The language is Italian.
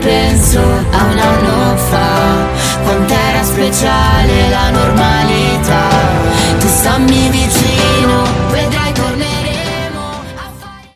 ripenso a un anno fa, quant'era speciale la normalità. Tu stammi